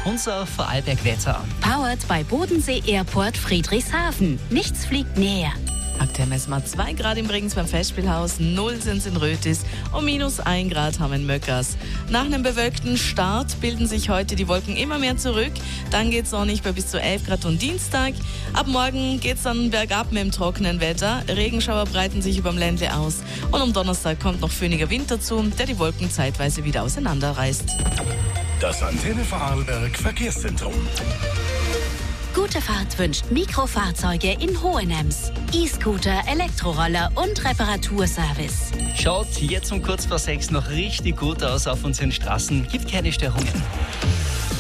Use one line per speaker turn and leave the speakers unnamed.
unser Vorarlberg-Wetter.
Powered bei Bodensee Airport Friedrichshafen. Nichts fliegt näher.
Aktuell messen wir 2 Grad im Bregenz beim Festspielhaus, 0 sind in Rötis und -1 Grad haben wir in Möckers. Nach einem bewölkten Start bilden sich heute die Wolken immer mehr zurück. Dann geht es sonnig bei bis zu 11 Grad und Dienstag. Ab morgen geht es dann bergab mit dem trockenen Wetter. Regenschauer breiten sich über dem Ländle aus. Und am Donnerstag kommt noch föhniger Wind dazu, der die Wolken zeitweise wieder auseinanderreißt.
Das Antenne Vorarlberg Verkehrszentrum.
Gute Fahrt wünscht Mikrofahrzeuge in Hohenems. E-Scooter, Elektroroller und Reparaturservice.
Schaut jetzt um kurz vor 6 noch richtig gut aus auf unseren Straßen. Gibt keine Störungen.